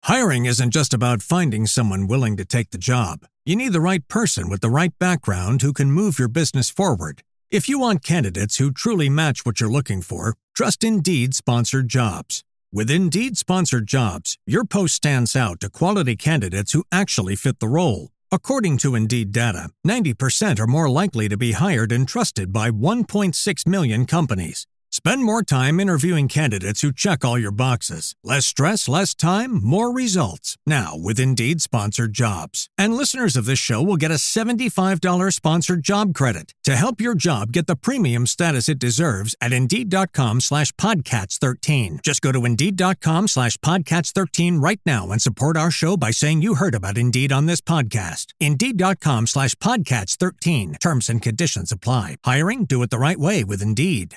Hiring isn't just about finding someone willing to take the job. You need the right person with the right background who can move your business forward. If you want candidates who truly match what you're looking for, trust Indeed Sponsored Jobs. With Indeed Sponsored Jobs, your post stands out to quality candidates who actually fit the role. According to Indeed data, 90% are more likely to be hired and trusted by 1.6 million companies. Spend more time interviewing candidates who check all your boxes. Less stress, less time, more results. Now with Indeed Sponsored Jobs. And listeners of this show will get a $75 sponsored job credit to help your job get the premium status it deserves at Indeed.com/Podcats13. Just go to Indeed.com/Podcats13 right now and support our show by saying you heard about Indeed on this podcast. Indeed.com/Podcats13. Terms and conditions apply. Hiring? Do it the right way with Indeed.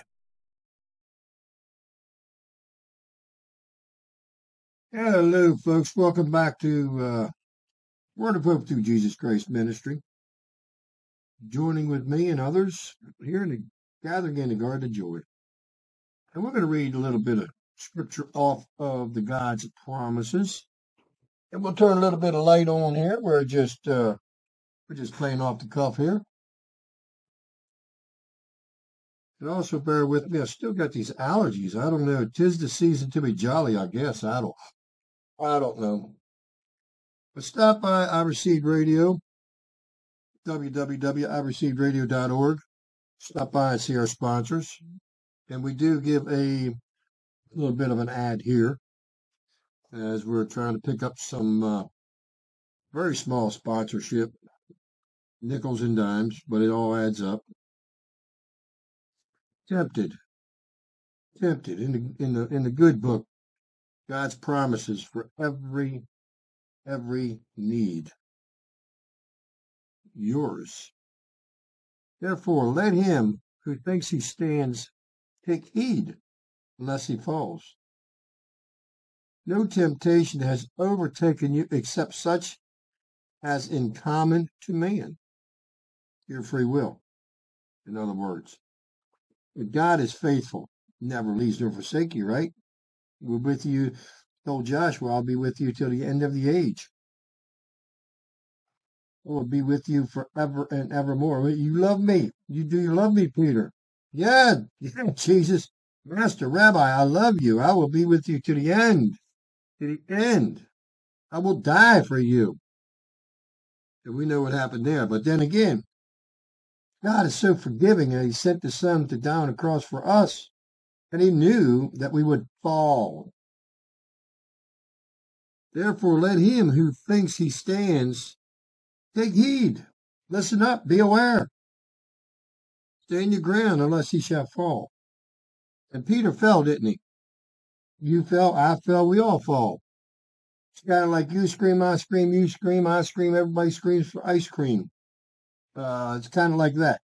Hello, folks. Welcome back to Word of Hope through Jesus Christ Ministry. Joining with me and others here in the gathering in the Garden of Joy. And we're going to read a little bit of scripture off of the God's promises. And we'll turn a little bit of light on here. We're just playing off the cuff here. And also bear with me. I still got these allergies. I don't know. 'Tis the season to be jolly, I guess. I don't know. But stop by I Received Radio, www.ireceivedradio.org. Stop by and see our sponsors. And we do give a little bit of an ad here as we're trying to pick up some very small sponsorship, nickels and dimes, but it all adds up. Tempted in the good book. God's promises for every need. Yours. Therefore, let him who thinks he stands take heed, lest he falls. No temptation has overtaken you except such as in common to man. Your free will, in other words. But God is faithful, never leaves nor forsake you, right? We're with you, told Joshua, I'll be with you till the end of the age. I will be with you forever and evermore. You love me. You love me, Peter? Yeah, Jesus, Master, Rabbi, I love you. I will be with you to the end. To the end. I will die for you. And we know what happened there. But then again, God is so forgiving that he sent the Son to die on the cross for us. And he knew that we would fall. Therefore, let him who thinks he stands take heed. Listen up. Be aware. Stand your ground unless he shall fall. And Peter fell, didn't he? You fell, I fell, we all fall. It's kind of like you scream, I scream, you scream, I scream, everybody screams for ice cream. It's kind of like that.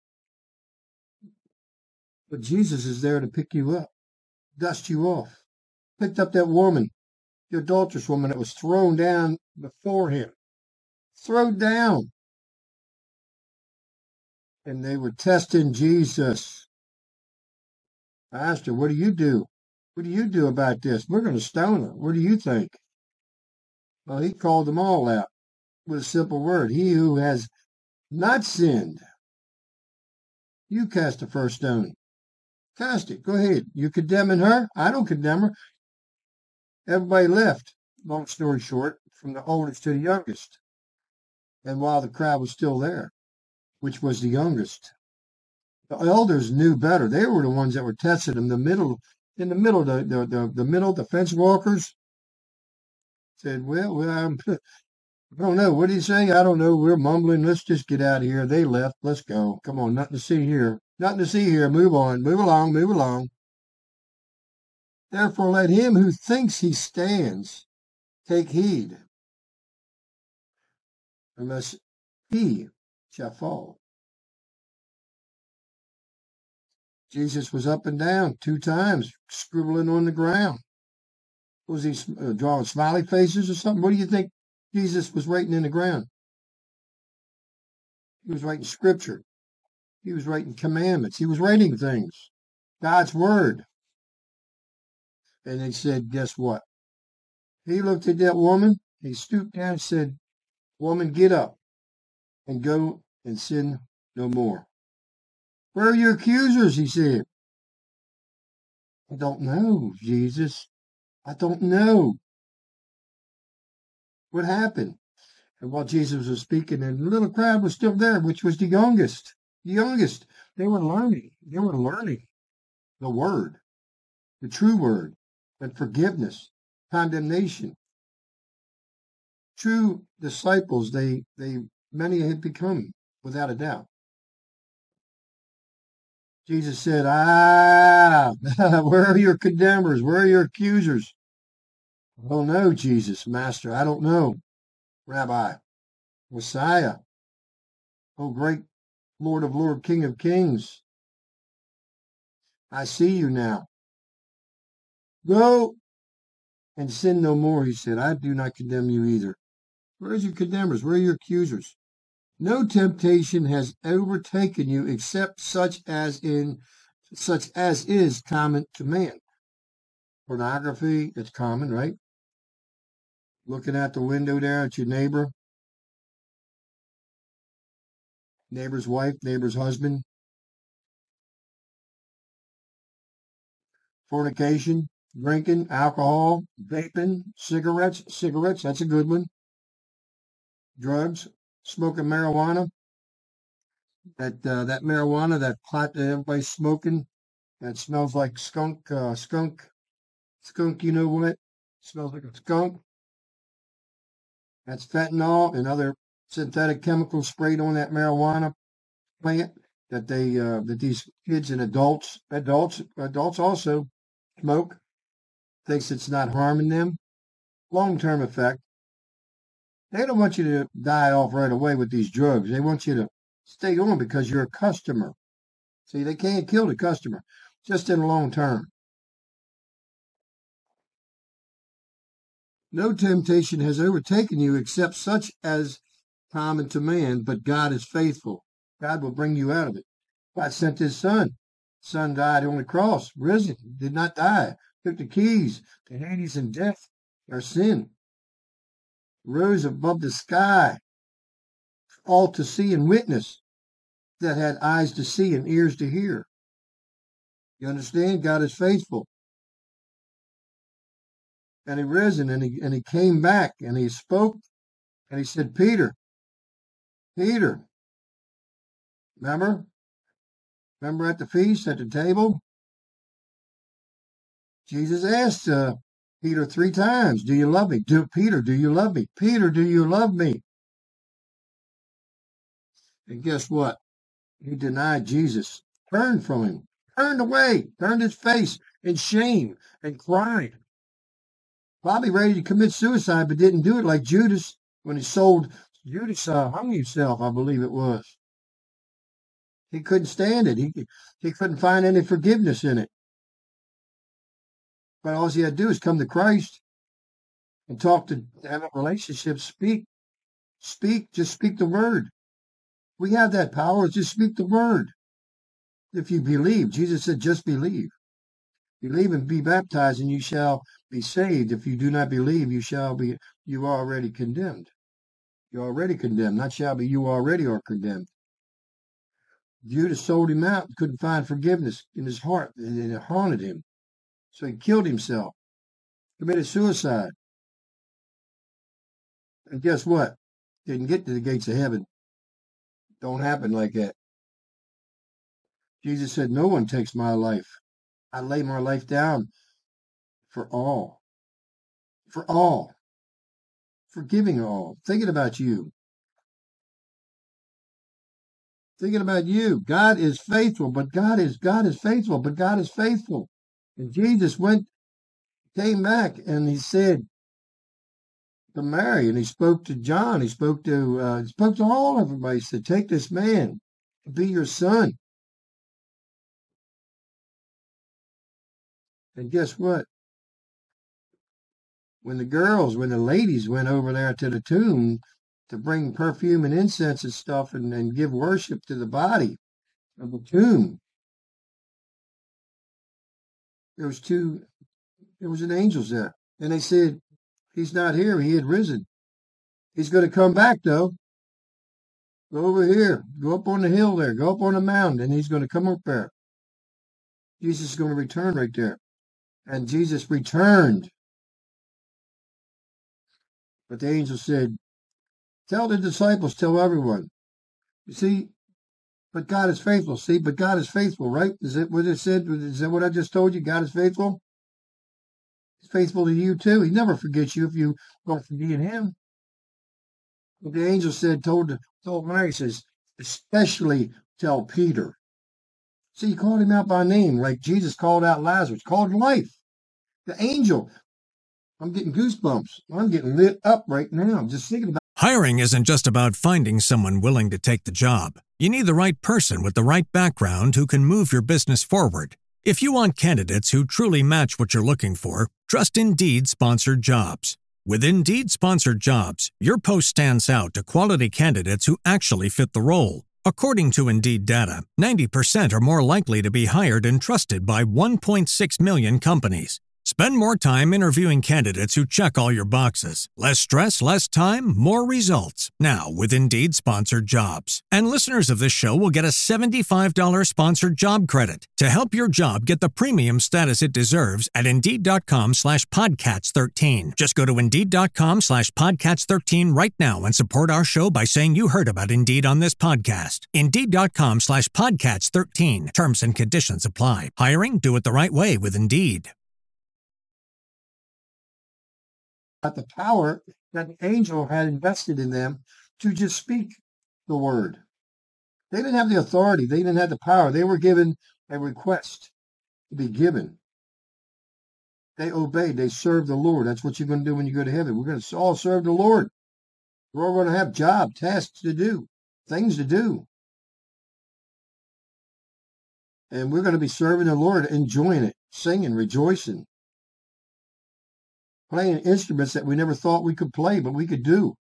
But Jesus is there to pick you up, dust you off. Picked up that woman, the adulterous woman that was thrown down before him. Thrown down. And they were testing Jesus. I asked her, what do you do? What do you do about this? We're going to stone her. What do you think? Well, he called them all out with a simple word. He who has not sinned, you cast the first stone. Cast it. Go ahead. You condemning her? I don't condemn her. Everybody left, long story short, from the oldest to the youngest. And while the crowd was still there, which was the youngest, the elders knew better. They were the ones that were testing him. The middle, the fence walkers said, well, I don't know. What do you say? I don't know. We're mumbling. Let's just get out of here. They left. Let's go. Come on. Nothing to see here. Nothing to see here. Move on. Move along. Move along. Therefore, let him who thinks he stands take heed, unless he shall fall. Jesus was up and down 2 times, scribbling on the ground. Was he drawing smiley faces or something? What do you think Jesus was writing in the ground? He was writing scripture. He was writing commandments. He was writing things. God's word. And they said, guess what? He looked at that woman. He stooped down and said, "Woman, get up and go and sin no more." "Where are your accusers?" he said. "I don't know, Jesus. I don't know what happened." And while Jesus was speaking, and the little crowd was still there, which was the youngest. The youngest. They were learning. They were learning the word, the true word, and forgiveness, condemnation. True disciples, many had become, without a doubt. Jesus said, where are your condemners? Where are your accusers? "I don't know, Jesus, Master. I don't know. Rabbi, Messiah, oh great Lord of Lords, King of Kings. I see you now. Go and sin no more," he said. "I do not condemn you either." Where are your condemners? Where are your accusers? No temptation has overtaken you except such as is common to man. Pornography, it's common, right? Looking out the window there at your neighbor's wife, neighbor's husband. Fornication, drinking, alcohol, vaping, cigarettes, that's a good one. Drugs, smoking marijuana. That marijuana, that pot that everybody's smoking, that smells like skunk, you know what? Smells like a skunk. That's fentanyl and other synthetic chemicals sprayed on that marijuana plant that these kids and adults also smoke. Thinks it's not harming them. Long-term effect. They don't want you to die off right away with these drugs. They want you to stay on because you're a customer. See, they can't kill the customer, just in the long term. No temptation has overtaken you except such as common to man, but God is faithful. God will bring you out of it. God sent his son. Son died on the cross, risen, did not die, took the keys to Hades and death, our sin, rose above the sky, all to see and witness, that had eyes to see and ears to hear. You understand? God is faithful. And he risen and he came back and he spoke and he said, Peter, remember? Remember at the feast, at the table? Jesus asked Peter 3 times, "Do you love me?" Peter, do you love me? Peter, do you love me? And guess what? He denied Jesus, turned from him, turned away, turned his face in shame and cried. Probably ready to commit suicide, but didn't do it like Judas when he sold. Judas hung himself, I believe it was. He couldn't stand it. He couldn't find any forgiveness in it. But all he had to do is come to Christ and talk to have a relationship. Speak, just speak the word. We have that power. Just speak the word. If you believe, Jesus said, just believe. Believe and be baptized, and you shall be saved. If you do not believe, you are already condemned. You're already condemned. Not shall be, you already are condemned. Judas sold him out, couldn't find forgiveness in his heart, and it haunted him. So he killed himself, committed suicide. And guess what? Didn't get to the gates of heaven. Don't happen like that. Jesus said, no one takes my life. I lay my life down for all. For all. Forgiving all. Thinking about you. Thinking about you. God is faithful, but God is faithful, but God is faithful. And Jesus came back and he said to Mary, and he spoke to John, he spoke to all everybody. He said, take this man to be your son. And guess what? When the ladies went over there to the tomb to bring perfume and incense and stuff and give worship to the body of the tomb, there was an angels there. And they said, He's not here. He had risen. He's going to come back, though. Go over here. Go up on the hill there. Go up on the mountain, and he's going to come up there. Jesus is going to return right there. And Jesus returned. But the angel said, tell the disciples, tell everyone. You see, but God is faithful. See, but God is faithful, right? Is it what it said? Is that what I just told you? God is faithful? He's faithful to you too. He never forgets you if you don't forget him. But the angel said, told Mary, says, especially tell Peter. See, he called him out by name, like Jesus called out Lazarus, called life. The angel. I'm getting goosebumps. I'm getting lit up right now. I'm just thinking about. Hiring isn't just about finding someone willing to take the job. You need the right person with the right background who can move your business forward. If you want candidates who truly match what you're looking for, trust Indeed Sponsored Jobs. With Indeed Sponsored Jobs, your post stands out to quality candidates who actually fit the role. According to Indeed data, 90% are more likely to be hired and trusted by 1.6 million companies. Spend more time interviewing candidates who check all your boxes. Less stress, less time, more results. Now with Indeed Sponsored Jobs. And listeners of this show will get a $75 sponsored job credit to help your job get the premium status it deserves at Indeed.com/Podcats13. Just go to Indeed.com/Podcats13 right now and support our show by saying you heard about Indeed on this podcast. Indeed.com/Podcats13. Terms and conditions apply. Hiring? Do it the right way with Indeed. The power that the angel had invested in them to just speak the word. They didn't have the authority. They didn't have the power. They were given a request to be given. They obeyed. They served the Lord. That's what you're going to do when you go to heaven. We're going to all serve the Lord. We're all going to have job, tasks to do, things to do. And we're going to be serving the Lord, enjoying it, singing, rejoicing. Playing instruments that we never thought we could play, but we could do.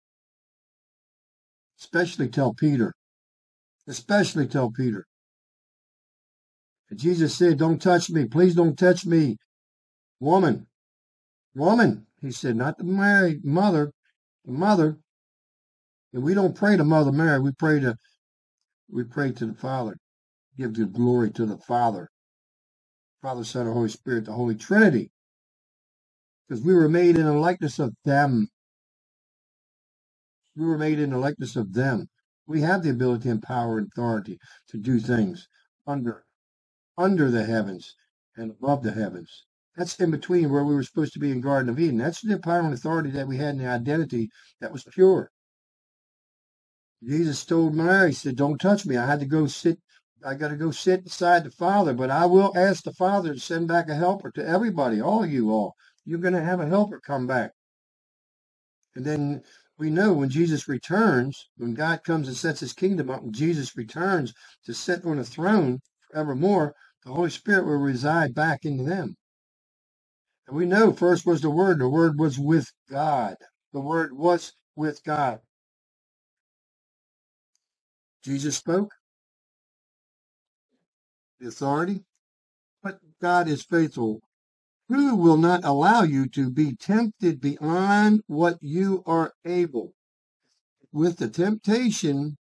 Especially tell Peter. Especially tell Peter. And Jesus said, don't touch me. Please don't touch me. Woman. Woman. He said, not the married mother. The mother. And we don't pray to Mother Mary. We pray to the Father. Give the glory to the Father. Father, Son, and Holy Spirit, the Holy Trinity. Because we were made in the likeness of them. We were made in the likeness of them. We have the ability and power and authority to do things under the heavens and above the heavens. That's in between where we were supposed to be in Garden of Eden. That's the power and authority that we had in the identity that was pure. Jesus told Mary, he said, don't touch me. I got to go sit beside the Father, but I will ask the Father to send back a helper to everybody, all of you all. You're going to have a helper come back. And then we know when Jesus returns, when God comes and sets his kingdom up, and Jesus returns to sit on a throne forevermore, the Holy Spirit will reside back into them. And we know first was the Word. The Word was with God. The Word was with God. Jesus spoke. The authority. But God is faithful. Who will not allow you to be tempted beyond what you are able? With the temptation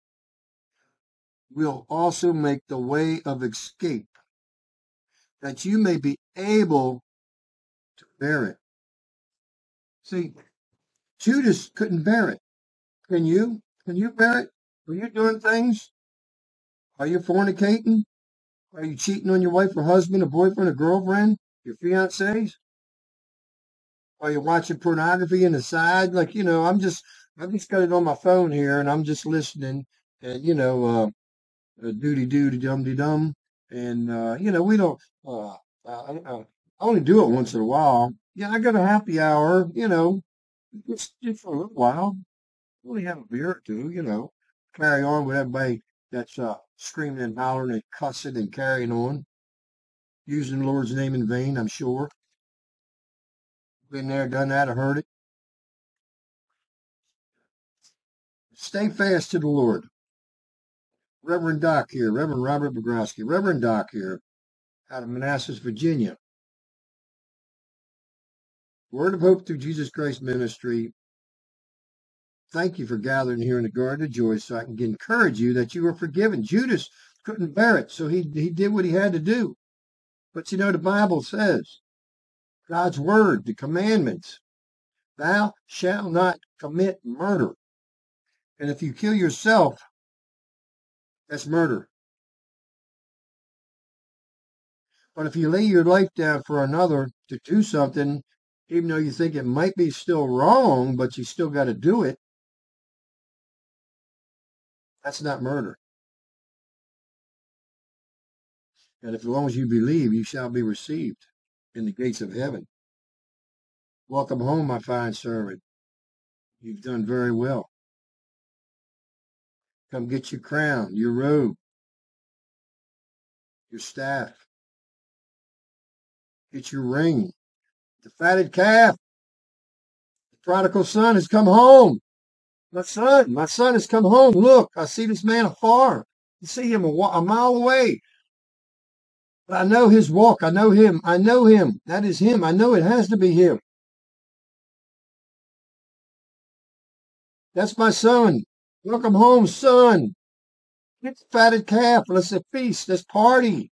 will also make the way of escape, that you may be able to bear it. See, Judas couldn't bear it. Can you? Can you bear it? Are you doing things? Are you fornicating? Are you cheating on your wife or husband, or boyfriend, or girlfriend? Your fiancés? Are you watching pornography in the side? Like, I've just got it on my phone here and I'm just listening and, doody dum de dum. And, we don't, I only do it once in a while. Yeah, I got a happy hour, just for a little while. Only have a beer or two, carry on with everybody that's screaming and hollering and cussing and carrying on. Using the Lord's name in vain, I'm sure. Been there, done that, I heard it. Stay fast to the Lord. Reverend Doc here, Reverend Robert Bogrowski. Reverend Doc here, out of Manassas, Virginia. Word of Hope through Jesus Christ Ministry. Thank you for gathering here in the Garden of Joy so I can encourage you that you are forgiven. Judas couldn't bear it, so he did what he had to do. But you know, the Bible says, God's Word, the commandments, thou shalt not commit murder. And if you kill yourself, that's murder. But if you lay your life down for another to do something, even though you think it might be still wrong, but you still got to do it, that's not murder. And if as long as you believe, you shall be received in the gates of heaven. Welcome home, my fine servant. You've done very well. Come get your crown, your robe, your staff. Get your ring. The fatted calf. The prodigal son has come home. My son has come home. Look, I see this man afar. You see him a mile away. But I know his walk. I know him. I know him. That is him. I know it has to be him. That's my son. Welcome home, son. Get the fatted calf. Let's feast. Let's party.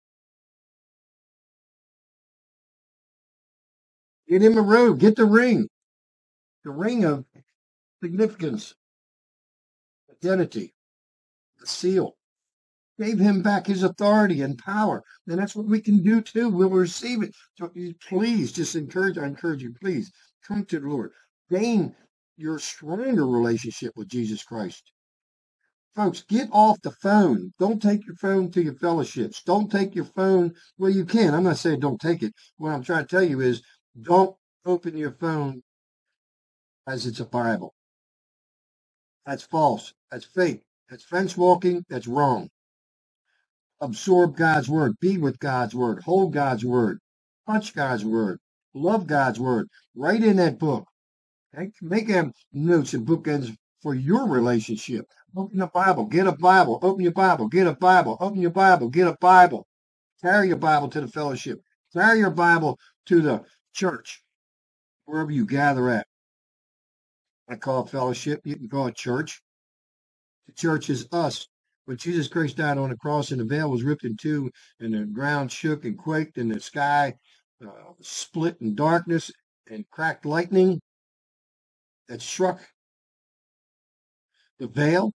Get him a robe. Get the ring. The ring of significance, identity, the seal. Gave him back his authority and power. And that's what we can do too. We'll receive it. So please, I encourage you, please come to the Lord. Gain your stronger relationship with Jesus Christ. Folks, get off the phone. Don't take your phone to your fellowships. Don't take your phone. Well, you can. I'm not saying don't take it. What I'm trying to tell you is don't open your phone as it's a Bible. That's false. That's fake. That's fence walking. That's wrong. Absorb God's word. Be with God's word. Hold God's word. Touch God's word. Love God's word. Write in that book. Make them notes and bookends for your relationship. Open the Bible. Get a Bible. Open your Bible. Get a Bible. Open your Bible. Get a Bible. Carry your Bible to the fellowship. Carry your Bible to the church, wherever you gather at. I call it fellowship. You can call it church. The church is us. When Jesus Christ died on the cross and the veil was ripped in two and the ground shook and quaked and the sky split in darkness and cracked lightning that struck the veil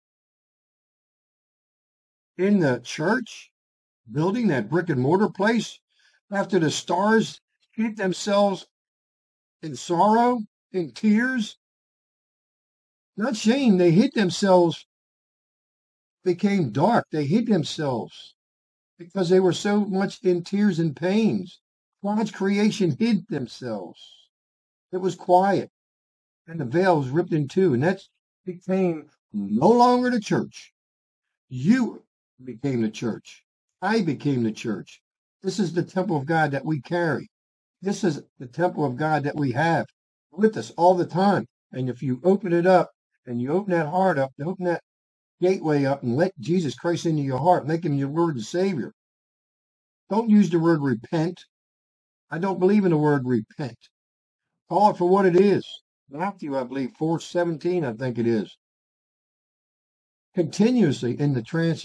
in the church building, that brick and mortar place, after the stars hid themselves in sorrow, in tears, not shame, they hid themselves, became dark. They hid themselves because they were so much in tears and pains. God's creation hid themselves. It was quiet. And the veil was ripped in two. And that became no longer the church. You became the church. I became the church. This is the temple of God that we carry. This is the temple of God that we have with us all the time. And if you open it up and you open that heart up, open that gateway up and let Jesus Christ into your heart, make him your Lord and Savior. Don't use the word repent. I don't believe in the word repent. Call it for what it is. Matthew, I believe, 4:17, I think it is. Continuously in the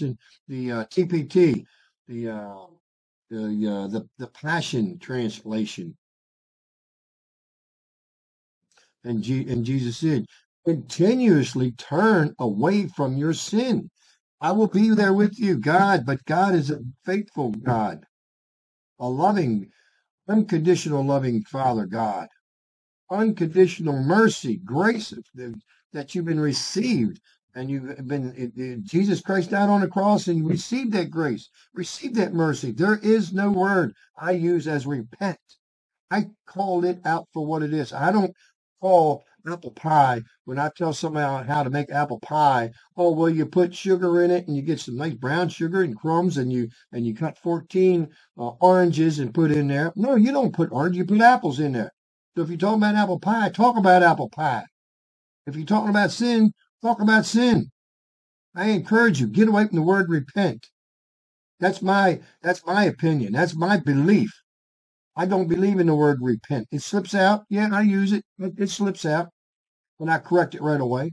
TPT, the Passion Translation. And Jesus said, continuously turn away from your sin. I will be there with you, God, but God is a faithful God, a loving, unconditional loving Father God, unconditional mercy, grace that you've been received. And you've been, Jesus Christ died on the cross and you received that grace, received that mercy. There is no word I use as repent. I call it out for what it is. I don't call apple pie when I tell somebody how to make apple pie. Oh, well, you put sugar in it and you get some nice brown sugar and crumbs and you cut 14 oranges and put in there. No, you don't put orange, you put apples in there. So if you're talking about apple pie, talk about apple pie. If you're talking about sin, talk about sin. I encourage you, get away from the word repent. That's my opinion. That's my belief. I don't believe in the word repent. It slips out. Yeah, I use it. It slips out, but I correct it right away.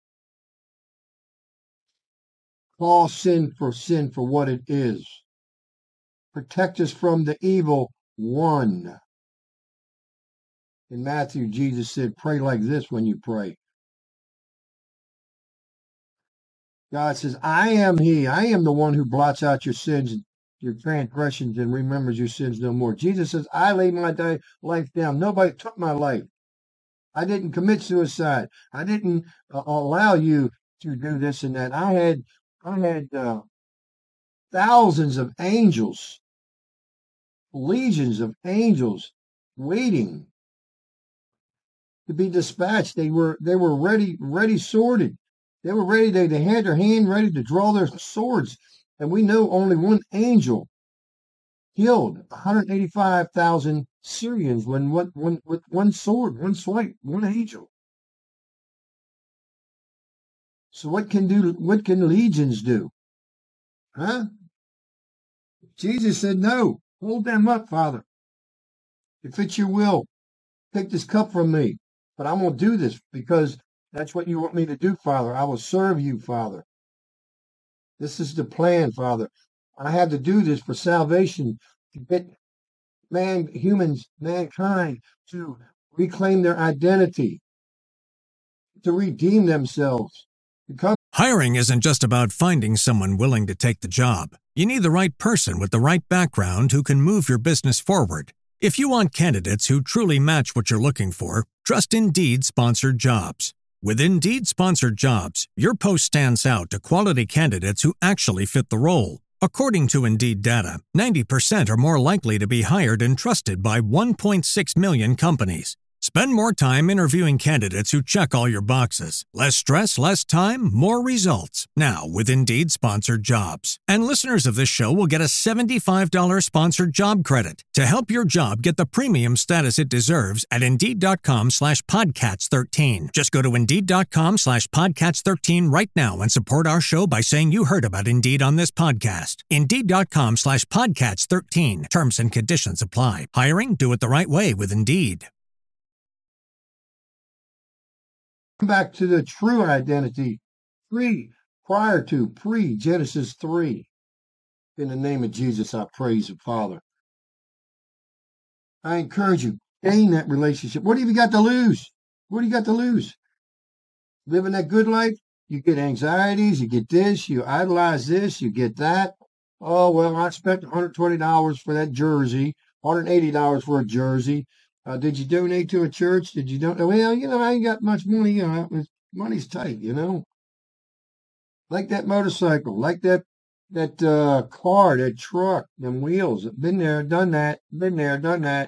Call sin for what it is. Protect us from the evil one. In Matthew, Jesus said, pray like this when you pray. God says, I am he. I am the one who blots out your sins, your transgressions, and remembers your sins no more. Jesus says, I laid my life down. Nobody took my life. I didn't commit suicide. I didn't allow you to do this and that. I had thousands of angels, legions of angels waiting to be dispatched. They were ready sorted. They were ready. They had their hand ready to draw their swords. And we know only one angel killed 185,000 Syrians with one sword, one swipe, one angel. So what can legions do? Huh? Jesus said, no, hold them up, Father. If it's your will, take this cup from me. But I'm going to do this because that's what you want me to do, Father. I will serve you, Father. This is the plan, Father. I have to do this for salvation, to get mankind to reclaim their identity, to redeem themselves. Hiring isn't just about finding someone willing to take the job. You need the right person with the right background who can move your business forward. If you want candidates who truly match what you're looking for, trust Indeed Sponsored Jobs. With Indeed Sponsored Jobs, your post stands out to quality candidates who actually fit the role. According to Indeed data, 90% are more likely to be hired and trusted by 1.6 million companies. Spend more time interviewing candidates who check all your boxes. Less stress, less time, more results. Now with Indeed Sponsored Jobs. And listeners of this show will get a $75 sponsored job credit to help your job get the premium status it deserves at Indeed.com/Podcats13. Just go to Indeed.com/Podcats13 right now and support our show by saying you heard about Indeed on this podcast. Indeed.com/Podcats13. Terms and conditions apply. Hiring? Do it the right way with Indeed. Back to the true identity, pre-Genesis 3. In the name of Jesus, I praise the Father. I encourage you, gain that relationship. What have you got to lose? What do you got to lose? Living that good life, you get anxieties, you get this, you idolize this, you get that. Oh, well, I spent $120 for that jersey, $180 for a jersey. Did you donate to a church? Did you don't? Well, I ain't got much money. Money's tight. Like that motorcycle, like that car, that truck, them wheels. Been there, done that. Been there, done that.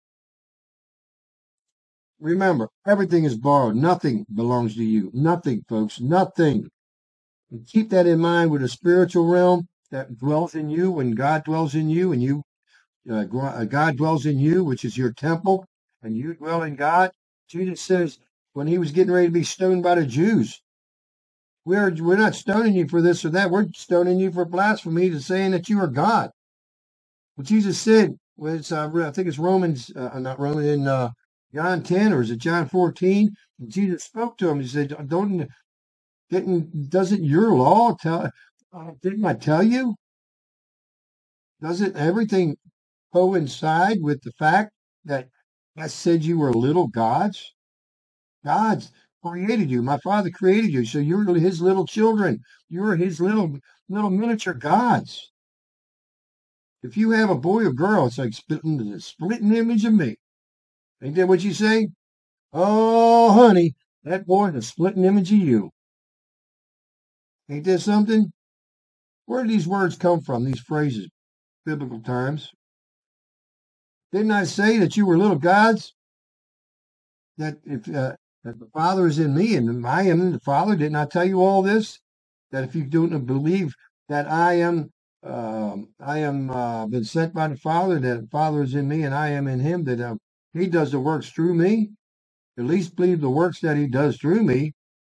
Remember, everything is borrowed. Nothing belongs to you. Nothing, folks. Nothing. And keep that in mind with the spiritual realm that dwells in you. When God dwells in you, and God dwells in you, which is your temple, and you dwell in God. Jesus says when he was getting ready to be stoned by the Jews, we're not stoning you for this or that. We're stoning you for blasphemy, to saying that you are God. What Jesus said was, I think it's Romans, not Roman, in John 10, or is it John 14? And Jesus spoke to him. He said, doesn't your law tell? Didn't I tell you? Doesn't everything coincide with the fact that I said you were little gods? God's created you. My Father created you, so you're his little children. You're his little miniature gods. If you have a boy or girl, it's like splitting image of me. Ain't that what you say? Oh, honey, that boy's a splitting image of you. Ain't that something? Where do these words come from, these phrases, biblical terms? Didn't I say that you were little gods? That if that the Father is in me and I am in the Father, didn't I tell you all this? That if you don't believe that I am been sent by the Father, that the Father is in me and I am in him, that he does the works through me. At least believe the works that he does through me,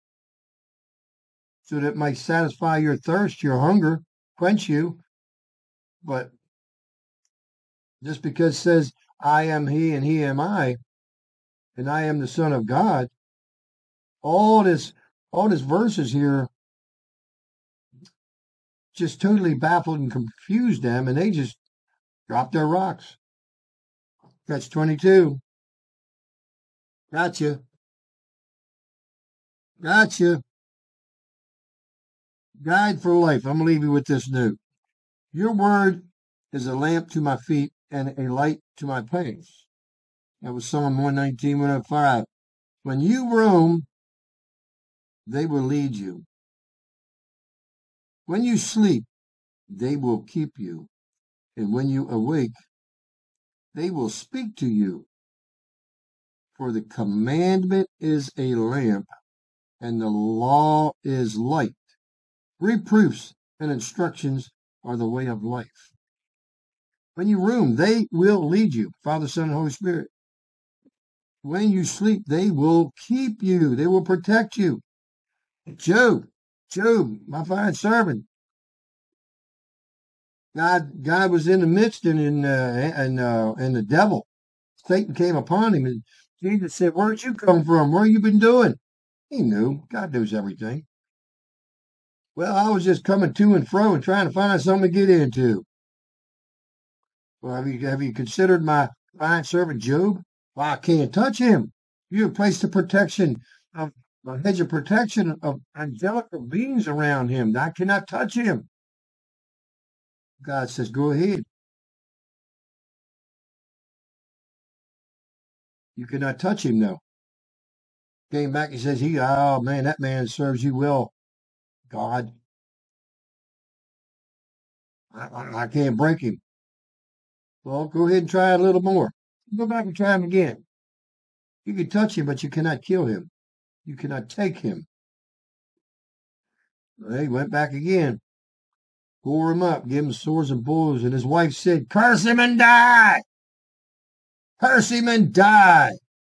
so that it might satisfy your thirst, your hunger, quench you. But just because it says I am he and he am I, and I am the Son of God. All this verses here just totally baffled and confused them, and they just dropped their rocks. Catch 22. Gotcha. Gotcha. Guide for life. I'm going to leave you with this note. Your word is a lamp to my feet and a light to my paths. That was Psalm 119, 105. When you roam, they will lead you. When you sleep, they will keep you. And when you awake, they will speak to you. For the commandment is a lamp, and the law is light. Reproofs and instructions are the way of life. When you roam, they will lead you, Father, Son, and Holy Spirit. When you sleep, they will keep you. They will protect you. Job, my fine servant. God was in the midst, and the devil, Satan, came upon him, and Jesus said, "Where'd you come from? What have you been doing?" He knew. God knows everything. Well, I was just coming to and fro and trying to find something to get into. Well, have you considered my fine servant Job? Well, I can't touch him. You have placed a protection of a hedge of protection of angelical beings around him. I cannot touch him. God says, "Go ahead. You cannot touch him, though." Came back, he says, "Oh man, that man serves you well, God. I can't break him." Well, go ahead and try it a little more. Go back and try him again. You can touch him, but you cannot kill him. You cannot take him. Well, he went back again. Bore him up, give him swords and blows, and his wife said, "Curse him and die! Curse him and die!"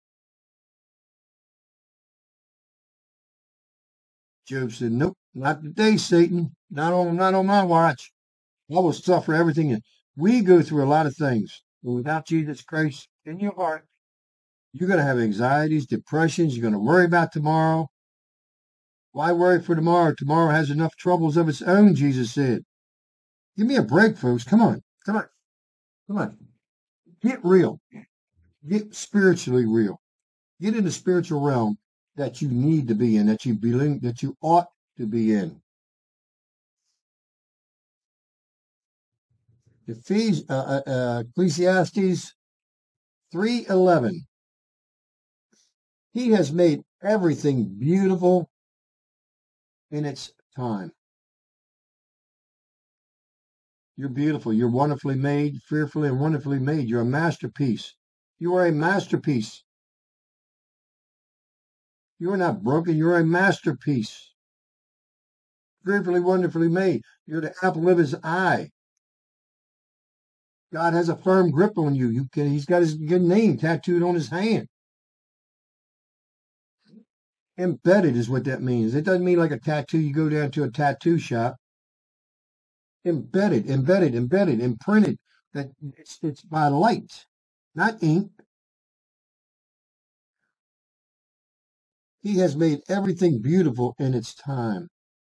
Job said, "Nope, not today, Satan. Not on my watch. I will suffer everything." And we go through a lot of things. But without Jesus Christ in your heart, you're going to have anxieties, depressions. You're going to worry about tomorrow. Why worry for tomorrow? Tomorrow has enough troubles of its own, Jesus said. Give me a break, folks. Come on. Come on. Come on. Get real. Get spiritually real. Get in the spiritual realm that you need to be in, that you ought to be in. Ecclesiastes 3:11. He has made everything beautiful in its time. You're beautiful. You're wonderfully made, fearfully and wonderfully made. You're a masterpiece. You are a masterpiece. You are not broken. You're a masterpiece. Fearfully, wonderfully made. You're the apple of his eye. God has a firm grip on you. He's got his good name tattooed on his hand. Embedded is what that means. It doesn't mean like a tattoo. You go down to a tattoo shop. Embedded, imprinted. That it's by light, not ink. He has made everything beautiful in its time.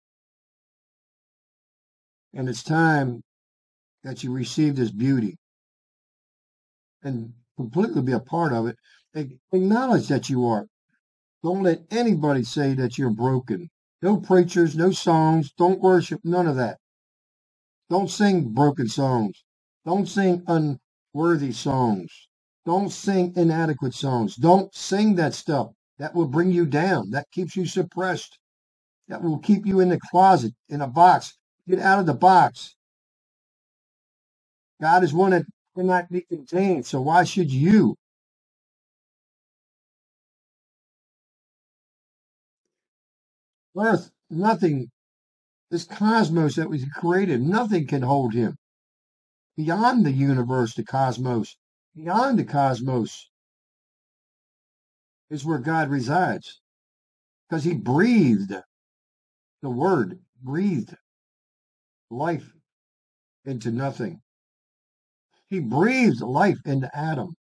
And it's time that you receive this beauty and completely be a part of it. Acknowledge that you are. Don't let anybody say that you're broken. No preachers, no songs. Don't worship, none of that. Don't sing broken songs. Don't sing unworthy songs. Don't sing inadequate songs. Don't sing that stuff. That will bring you down. That keeps you suppressed. That will keep you in the closet, in a box. Get out of the box. God is one that cannot be contained. So why should you? Earth, nothing. This cosmos that was created, nothing can hold him. Beyond the universe, the cosmos, beyond the cosmos is where God resides. Because he breathed, the word breathed life into nothing. He breathed life into Adam.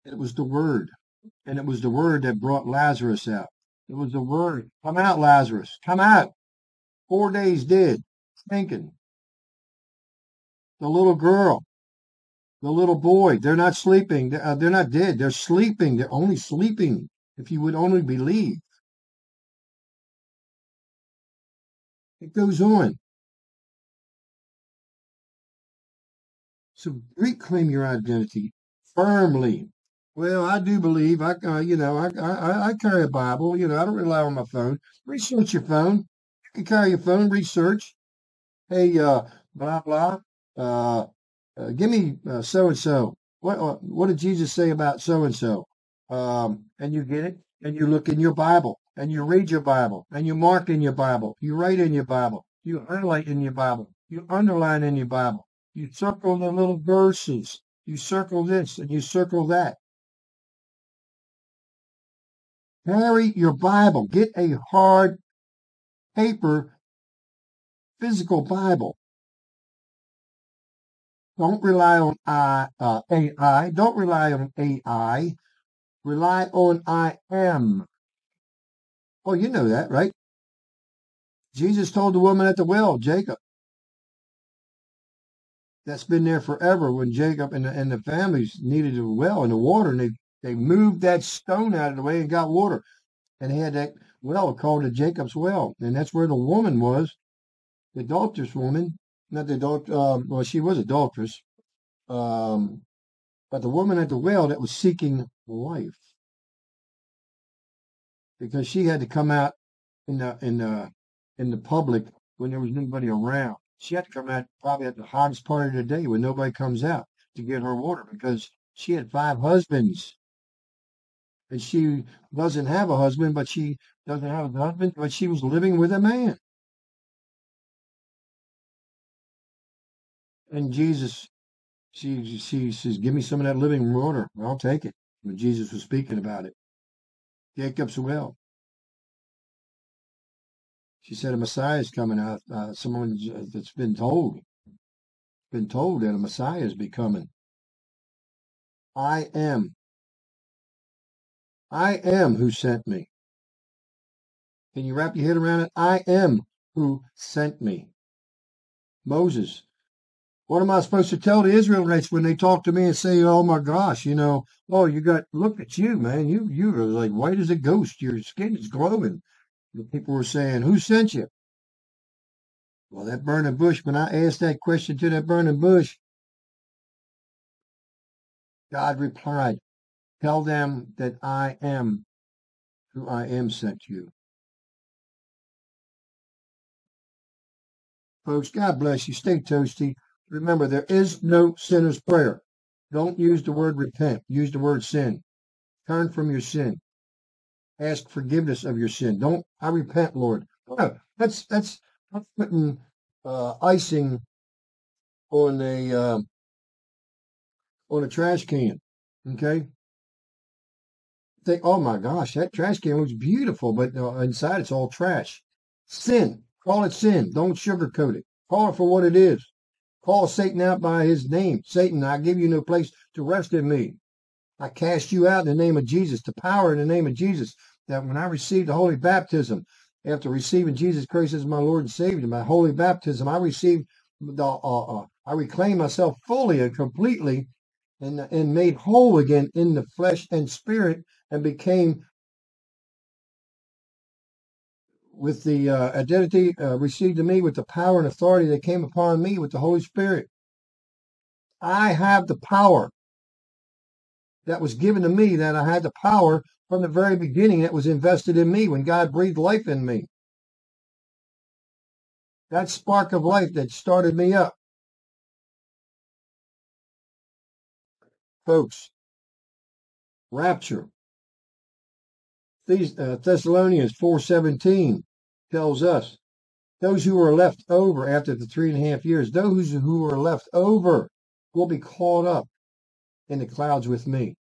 It was the Word. And it was the Word that brought Lazarus out. It was the Word. Come out, Lazarus. Come out. 4 days dead, stinking. The little girl, the little boy, they're not sleeping. They're not dead. They're sleeping. They're only sleeping. If you would only believe. It goes on. So reclaim your identity firmly. Well, I do believe I carry a Bible. I don't rely on my phone. Research your phone. You can carry your phone. Research. Hey, blah blah. Uh, give me so and so. What did Jesus say about so and so? And you get it, and you look in your Bible, and you read your Bible, and you mark in your Bible, you write in your Bible, you highlight in your Bible, you underline in your Bible, you circle the little verses, you circle this, and you circle that. Carry your Bible. Get a hard paper, physical Bible. Don't rely on AI. Don't rely on AI. Rely on I am. Well, you know that, right? Jesus told the woman at the well, Jacob, that's been there forever when Jacob and the families needed a well and the water, and they moved that stone out of the way and got water. And he had that well called the Jacob's well. And that's where the woman was, the adulterous woman. Not the well, she was adulterous. But the woman at the well that was seeking life. Because she had to come out in the public when there was nobody around. She had to come out probably at the hottest part of the day when nobody comes out to get her water because she had 5 husbands. And she doesn't have a husband, but she doesn't have a husband, but she was living with a man. And Jesus, she says, give me some of that living water. I'll take it. When Jesus was speaking about it. Jacob's well. She said a Messiah is coming out. Someone that's been told that a Messiah is becoming. I am who sent me. Can you wrap your head around it? I am who sent me. Moses. What am I supposed to tell the Israelites when they talk to me and say, oh my gosh, look at you, man. You are like white as a ghost. Your skin is glowing. The people were saying, who sent you? Well, that burning bush, when I asked that question to that burning bush, God replied, tell them that I am who I am sent you. Folks, God bless you. Stay toasty. Remember, there is no sinner's prayer. Don't use the word repent. Use the word sin. Turn from your sin. Ask forgiveness of your sin. I repent, Lord. Oh, that's putting icing on a trash can. Okay? Think, oh my gosh, that trash can looks beautiful, but inside it's all trash. Sin. Call it sin. Don't sugarcoat it. Call it for what it is. Call Satan out by his name. Satan, I give you no place to rest in me. I cast you out in the name of Jesus, the power in the name of Jesus. That when I received the holy baptism, after receiving Jesus Christ as my Lord and Savior, my holy baptism, I received I reclaimed myself fully and completely and made whole again in the flesh and spirit and became with the identity received to me with the power and authority that came upon me with the Holy Spirit. I have the power that was given to me, that I had the power from the very beginning that was invested in me when God breathed life in me. That spark of life that started me up. Folks, rapture. Thessalonians 4:17 tells us, those who are left over after the 3.5 years, those who are left over will be caught up in the clouds with me.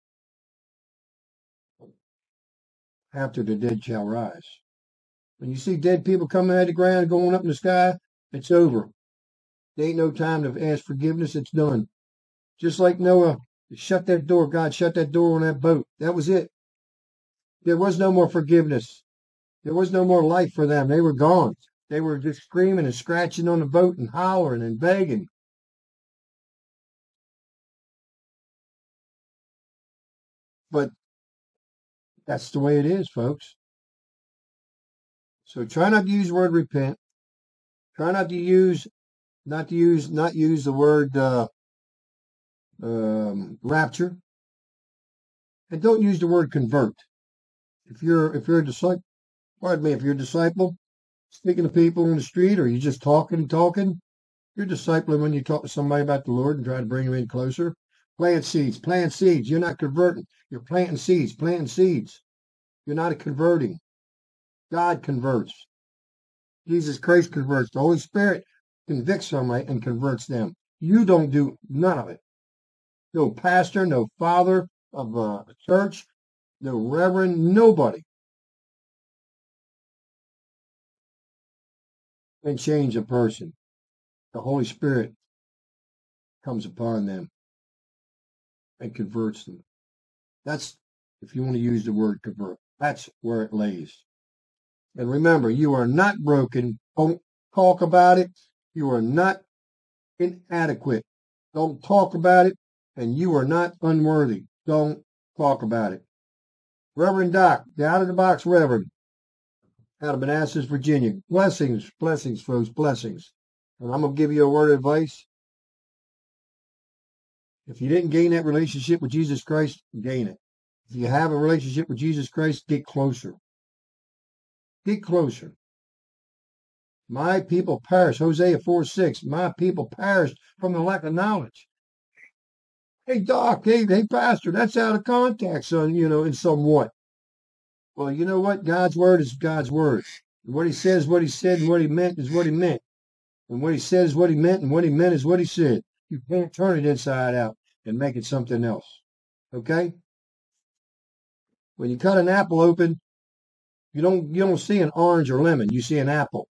After the dead shall rise. When you see dead people coming out of the ground going up in the sky, it's over. There ain't no time to ask forgiveness. It's done. Just like Noah Shut that door. God shut that door on that boat. That was it. There was no more forgiveness. There was no more life for them. They were gone. They were just screaming and scratching on the boat and hollering and begging. But that's the way it is, folks. So try not to use the word repent. Try not to use the word rapture, and don't use the word convert. If you're a disciple, pardon me, if you're a disciple, speaking to people on the street, or you're just talking, you're discipling when you talk to somebody about the Lord and try to bring them in closer. Plant seeds. You're not converting. You're planting seeds. You're not converting. God converts. Jesus Christ converts. The Holy Spirit convicts somebody and converts them. You don't do none of it. No pastor, no father of a church, no reverend, nobody can change a person. The Holy Spirit comes upon them and converts them. That's, if you want to use the word convert, that's where it lays. And remember, you are not broken. Don't talk about it. You are not inadequate. Don't talk about it. And you are not unworthy. Don't talk about it. Reverend Doc, the Out of the Box Reverend, out of Manassas, Virginia. Blessings, folks, blessings. And I'm going to give you a word of advice. If you didn't gain that relationship with Jesus Christ, gain it. If you have a relationship with Jesus Christ, get closer. Get closer. My people perish. Hosea 4:6. My people perished from the lack of knowledge. Hey, Doc, hey, Pastor, that's out of context, son, in somewhat. Well, you know what? God's word is God's word. What he says, what he said, and what he meant is what he meant. And what he said is what he meant, and what he meant is what he said. You can't turn it inside out and make it something else. Okay? When you cut an apple open, you don't see an orange or lemon. You see an apple.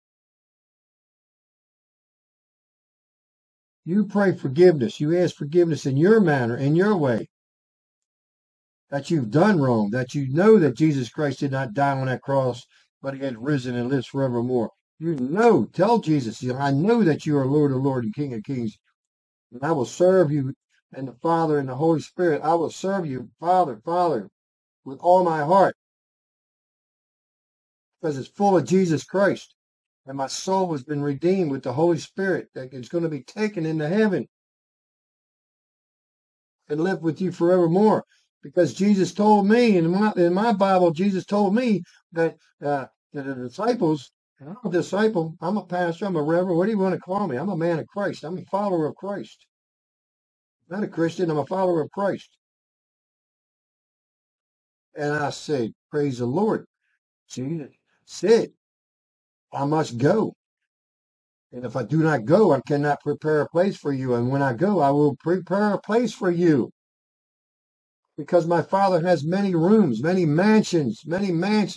You pray forgiveness. You ask forgiveness in your manner, in your way. That you've done wrong. That you know that Jesus Christ did not die on that cross, but he had risen and lives forevermore. You know, tell Jesus, I know that you are Lord of Lords and King of Kings. And I will serve you and the Father and the Holy Spirit. I will serve you, Father, with all my heart. Because it's full of Jesus Christ. And my soul has been redeemed with the Holy Spirit that is going to be taken into heaven and live with you forevermore. Because Jesus told me, in my Bible, Jesus told me that the disciples, I'm a disciple, I'm a pastor, I'm a reverend, what do you want to call me? I'm a man of Christ. I'm a follower of Christ. I'm not a Christian, I'm a follower of Christ. And I say, praise the Lord. Jesus said, I must go. And if I do not go, I cannot prepare a place for you. And when I go, I will prepare a place for you. Because my Father has many rooms, many mansions, many.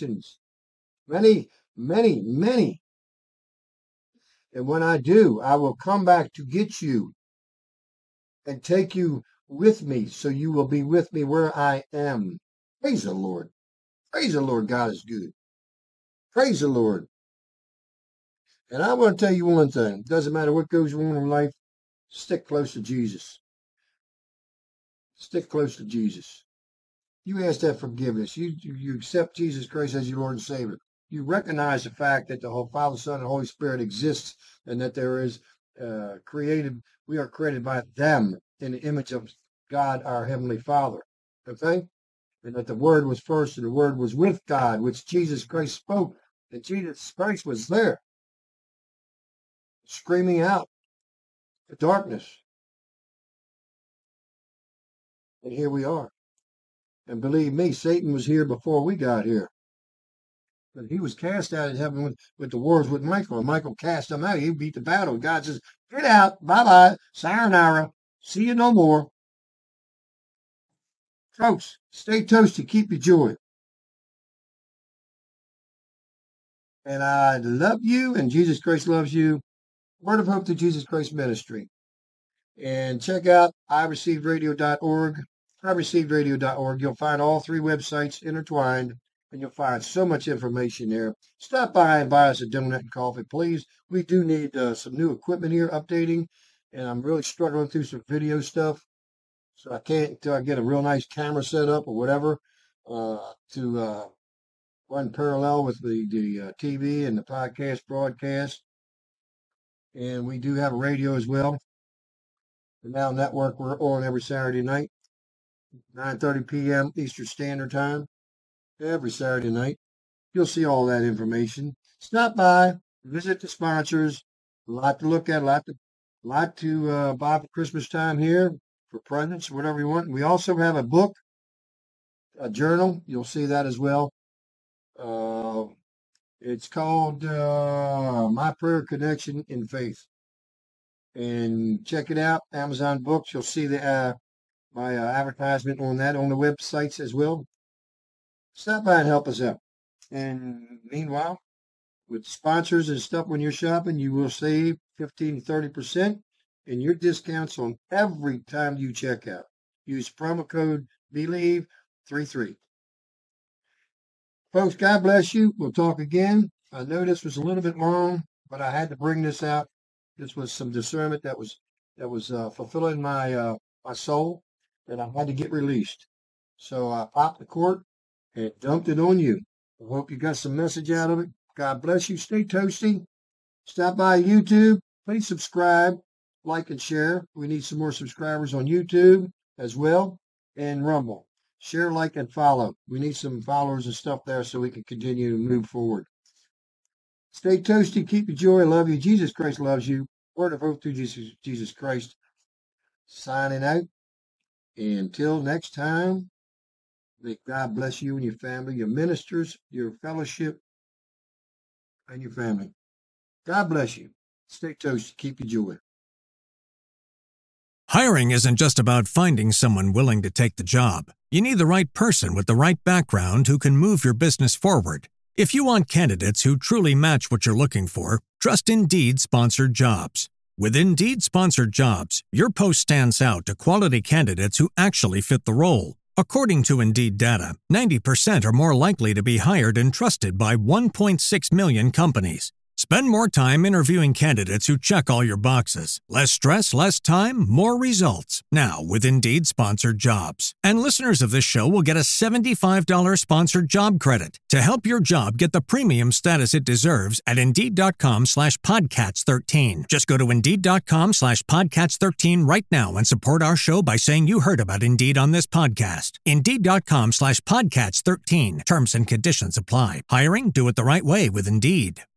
And when I do, I will come back to get you and take you with me, so you will be with me where I am. Praise the Lord. Praise the Lord. God is good. Praise the Lord. And I want to tell you one thing. It doesn't matter what goes on in life, stick close to Jesus. Stick close to Jesus. You ask that forgiveness. You accept Jesus Christ as your Lord and Savior. You recognize the fact that the Father, Son, and Holy Spirit exists, and that there is we are created by them in the image of God, our Heavenly Father. Okay? And that the Word was first, and the Word was with God, which Jesus Christ spoke. And Jesus Christ was there, screaming out the darkness. And here we are. And believe me, Satan was here before we got here. But he was cast out of heaven with the wars with Michael. And Michael cast him out. He beat the battle. God says, get out. Bye-bye. Sayonara. See you no more. Folks, stay toasty. Keep your joy. And I love you, and Jesus Christ loves you. Word of Hope to Jesus Christ Ministry. And check out ireceivedradio.org. iReceivedRadio.org. You'll find all three websites intertwined, and you'll find so much information there. Stop by and buy us a donut and coffee, please. We do need some new equipment here updating, and I'm really struggling through some video stuff, so I can't until I get a real nice camera set up or whatever to run parallel with the TV and the podcast broadcast. And we do have a radio as well. The Now Network, we're on every Saturday night, 9:30 p.m. Eastern Standard Time, every Saturday night. You'll see all that information. Stop by, visit the sponsors. A lot to look at, a lot to buy for Christmas time here, for presents, whatever you want. We also have a book, a journal. You'll see that as well. It's called My Prayer Connection in Faith. And check it out, Amazon Books. You'll see the my advertisement on that on the websites as well. Stop by and help us out. And meanwhile, with sponsors and stuff when you're shopping, you will save 15 to 30% in your discounts on every time you check out. Use promo code BELIEVE33. Folks, God bless you. We'll talk again. I know this was a little bit long, but I had to bring this out. This was some discernment that was fulfilling my soul, that I had to get released. So I popped the cork and dumped it on you. I hope you got some message out of it. God bless you. Stay toasty. Stop by YouTube. Please subscribe, like, and share. We need some more subscribers on YouTube as well, and Rumble. Share, like, and follow. We need some followers and stuff there so we can continue to move forward. Stay toasty. Keep your joy. Love you. Jesus Christ loves you. Word of hope through Jesus Christ. Signing out. Until next time, may God bless you and your family, your ministers, your fellowship, and your family. God bless you. Stay toasty. Keep your joy. Hiring isn't just about finding someone willing to take the job. You need the right person with the right background who can move your business forward. If you want candidates who truly match what you're looking for, trust Indeed Sponsored Jobs. With Indeed Sponsored Jobs, your post stands out to quality candidates who actually fit the role. According to Indeed data, 90% are more likely to be hired and trusted by 1.6 million companies. Spend more time interviewing candidates who check all your boxes. Less stress, less time, more results. Now with Indeed Sponsored Jobs. And listeners of this show will get a $75 sponsored job credit to help your job get the premium status it deserves at Indeed.com/Podcats13. Just go to Indeed.com/Podcats13 right now and support our show by saying you heard about Indeed on this podcast. Indeed.com/Podcats13. Terms and conditions apply. Hiring? Do it the right way with Indeed.